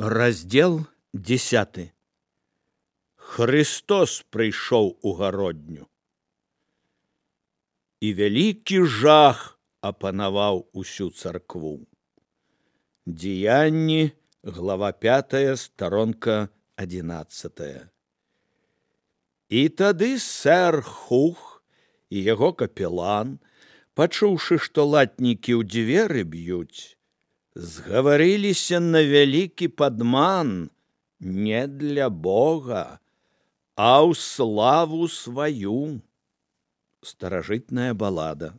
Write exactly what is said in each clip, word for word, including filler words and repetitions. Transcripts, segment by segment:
Раздзел дзесяты. Христос прыйшоў у гародню. І вялікі жах апанаваў усю царкву. Дзеянні, глава пятая, старонка адзінаццатая. І тады сэр Хух і яго капелан, пачуўшы, што латнікі ў дзверы б'юць, згаварыліся на вялікі падман не для Бога, а ў славу сваю. Старажытная балада.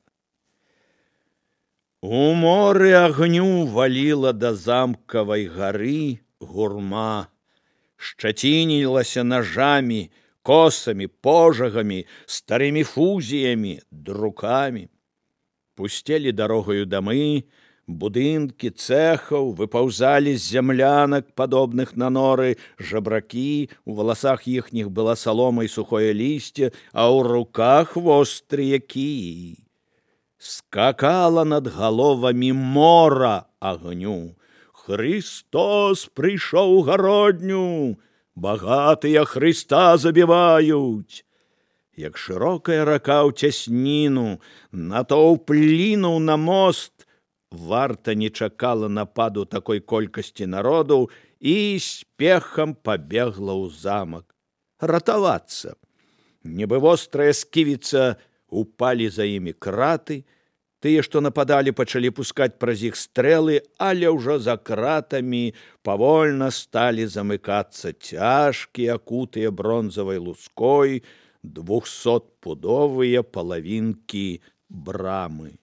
У моры агню валіла да замкавай гары гурма, шчацінілася нажамі, косамі, пожагамі, старымі фузіямі, друкамі. Пусцелі дарогаю дамы, будынкі цэхаў, выпаўзалі з зямлянак, падобных на норы, жабракі, у валасах іхніх была салома і сухое лісце, а ў руках вострыя кіі. Скакала над галовамі мора агню. Христос прыйшоў у гародню, багатыя Христа забіваюць. Як шырокая рака ў цясніну, натоўп лінуў на мост, варта не чакала нападу такой колькасці народу і спехам пабегла ў замак. Ратавацца. Нібы вострая сківіца упалі за імі краты, тыя, што нападалі, пачалі пускаць праз іх стрэлы, але ўжо за кратамі павольна сталі замыкацца цяжкія, акутыя бронзавай луской, двухсотпудовыя палавінкі брамы.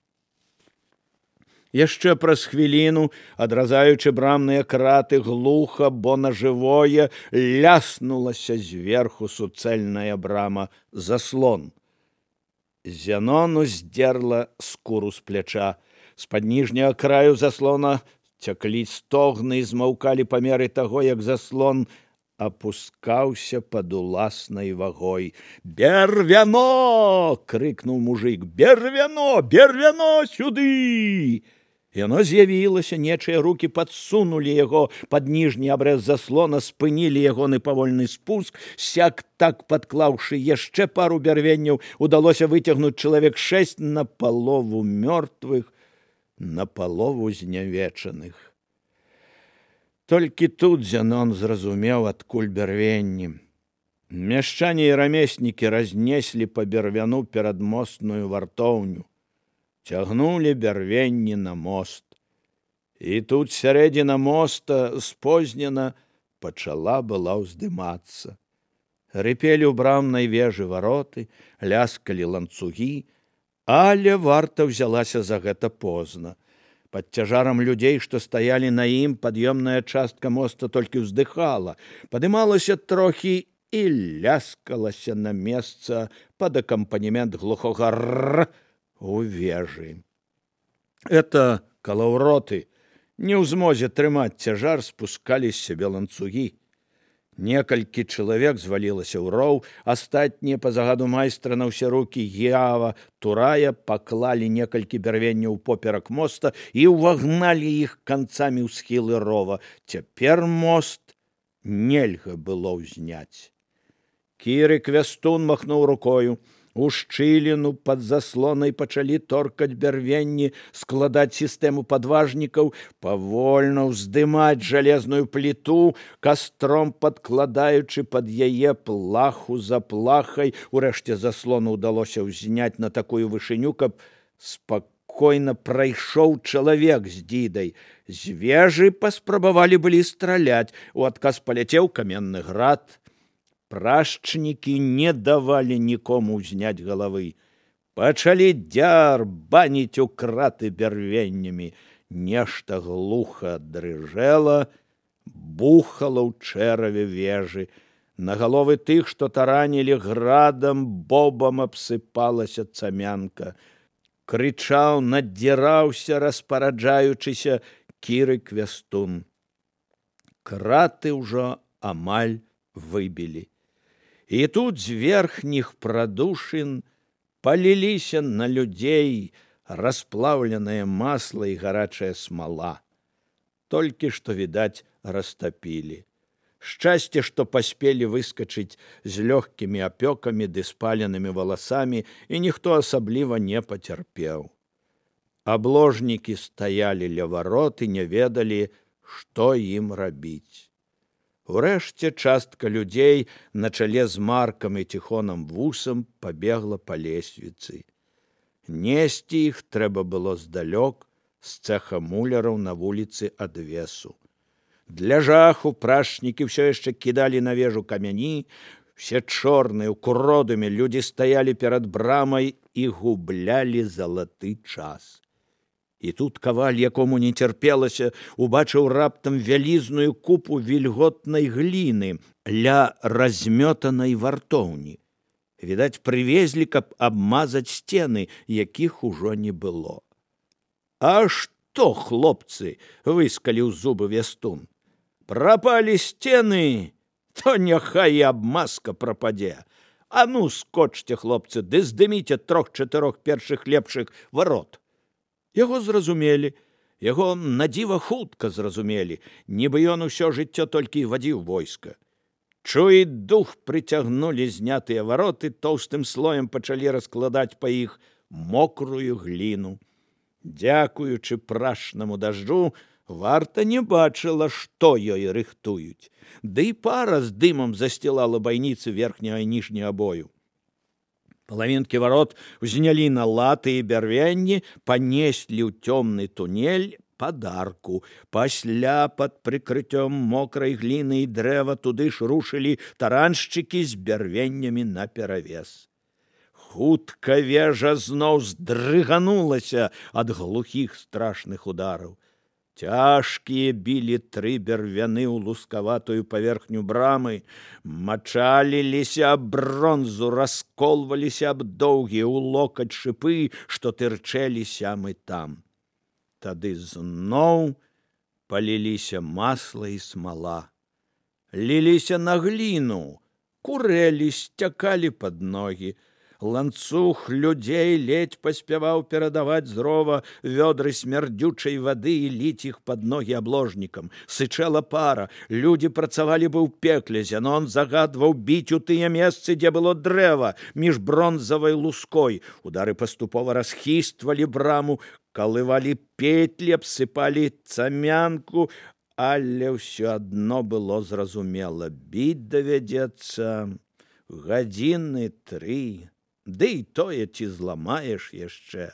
Яшчэ праз хвіліну, адразаючы брамныя краты, глуха, бо на жывое, ляснулася зверху суцэльная брама заслон. Зянону здзерла скуру з пляча. З-пад ніжняга краю заслона цяклі стогны і змаўкалі па меры таго, як заслон апускаўся пад уласнай вагой. «Бервяно!» — крыкнуў мужык. «Бервяно! Бервяно сюды!» Яно з'явілася, нечыя рукі падсунулі яго пад ніжні абрэз заслона, спынілі ягоны павольны спуск, сяк так падклаўшы яшчэ пару бярвенняў, удалося выцягнуць чалавек шэсць напалову мёртвых, напалову знявечаных. Толькі тут Зянон зразумеў, адкуль бярвенні. Мяшчане і рамеснікі разнеслі па бярвяну перадмостную вартоўню. Цягнулі бярвенні на мост. І тут сярэдзіна моста спознена пачала была ўздымацца. Рыпелі ў брамнай вежы вароты, ляскалі ланцугі, але варта ўзялася за гэта позна. Пад цяжарам людзей, што стаялі на ім, пад'ёмная частка моста толькі ўздыхала, падымалася трохі і ляскалася на месца пад акампанемент глухога «рррр» у вежы. Это калаўроты, не ў змозе трымаць цяжар, спускалі з сябе ланцугі. Некалькі чалавек звалілася ў роў, астатнія па загаду майстра на ўсе рукі Ява, Турая паклалі некалькі бярвенняў поперак моста і ўвагналі іх канцамі ў схілы рова. Цяпер мост нельга было ўзняць. Кіры Квястун махнуў рукою. У шчыліну пад заслонай пачалі торкаць бярвенні, складаць сістэму падважнікаў, павольна ўздымаць жалезную пліту, кастром падкладаючы пад яе плаху за плахай. Урэшце заслону ўдалося ўзняць на такую вышыню, каб спакойна прайшоў чалавек з дідай. З вежы паспрабавалі былі страляць, у адказ паляцеў каменны град. Прашчнікі не давалі нікому ўзняць галавы. Пачалі дзярбаніць у краты бярвеннямі. Нешта глуха дрыжэла, бухала ў чэраве вежы. На галовы тых, што таранілі градам, бобам абсыпалася цамянка. Крычаў, надзіраўся, распараджаючыся Кіры Квястун. Краты ўжо амаль выбілі. І тут з верхніх прадушын паліліся на людзей расплаўленае масла і гарачая смала. толькі што, відаць, растапілі. Шчасце, што паспелі выскачыць з лёгкімі апёкамі ды спаленымі валасамі, і ніхто асабліва не пацярпеў. Абложнікі стаялі ля варот і не ведалі, што ім рабіць. Урэшце частка людзей на чале з Маркам і Ціхонам Вусам пабегла па лесвіцы. Несці іх трэба было здалёк з цэха муляраў на вуліцы Адвесу. Для жаху прашнікі ўсё яшчэ кідалі на вежу камяні, все чорныя, укуродымі людзі стаялі перад брамай і гублялі залаты час. І тут каваль, якому не цярпелася, убачыў раптам вялізную купу вільготнай гліны ля размётанай вартоўні. Відаць, прывезлі, каб абмазаць сцены, якіх ужо не было. А што, хлопцы, выскаліў зубы вестун. Прапалі сцены, то няхай і абмазка прападзе. А ну, скочце, хлопцы, ды здыміце трох-чатырох першых лепшых варот. Яго зразумелі, яго надзіва хутка зразумелі, нібы ён усё жыццё толькі і вадзіў войска. Чуй дух прыцягнулі знятыя вароты, тоўстым слоем пачалі раскладаць па іх мокрую гліну. Дзякуючы прашнаму дажджу, варта не бачыла, што ёй рыхтуюць, ды і пара з дымам засцілала байніцы верхняга і ніжняга абою. Палавінкі варот узнялі на латы і бярвенні, панеслі ў цёмны тунель падарку. Пасля пад прыкрыццём мокрай гліны і дрэва туды ж рушылі тараншчыкі з бярвеннямі наперавес. Хутка вежа зноў здрыганулася ад глухіх страшных удараў. Цяжкія білі тры бярвяны ў лускаватую паверхню брамы, мачаліліся аб бронзу, расколваліся аб доўгія ў локаць шыпы, што тырчэлі сям і там. Тады зноў паліліся масла і смала. Ліліся на гліну, курэлі, сцякалі пад ногі. Ланцуг людзей ледзь паспяваў перадаваць з рова вёдры смярдзючай вады і ліць іх пад ногі абложнікам. Сычэла пара, людзі працавалі бы ў пекле, Зянон загадваў біць у тыя месцы, дзе было дрэва, між бронзавай луской. Удары паступова расхіствалі браму, калывалі петлі, абсыпалі цамянку, але ўсё адно было зразумела. Біць давядзецца гадзіны тры. Ды і тое, ці зламаеш яшчэ.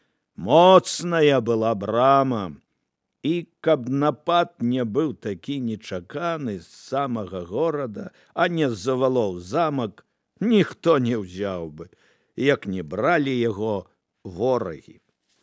Моцная была брама, і каб напад не быў такі нечаканы з самага горада, а не з-за валоў замак, ніхто не ўзяў бы, як не бралі яго ворагі.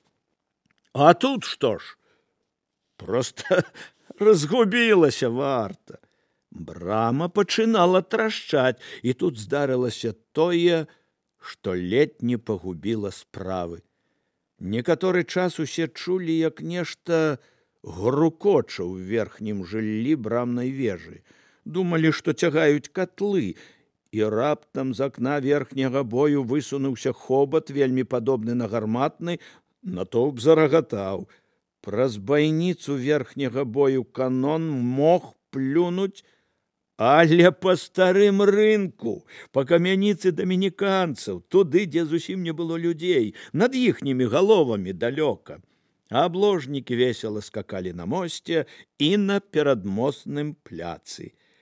А тут што ж? Проста разгубілася варта. Брама пачынала трашчаць, і тут здарылася тое, што ледзь не пагубіла справы. Некаторы час усе чулі, як нешта грукоча ў верхнім жыллі брамнай вежы. Думалі, што цягаюць катлы, і раптам з акна верхняга бою высунуўся хобат, вельмі падобны на гарматны, натоўп зарагатаў. Праз байніцу верхняга бою канон мог плюнуць, але па старым рынку, па камяніцы дамініканцаў, туды, дзе зусім не было людзей, над іхнімі галовамі далёка. А абложнікі весела скакалі на мосце і на перадмостным пляцы.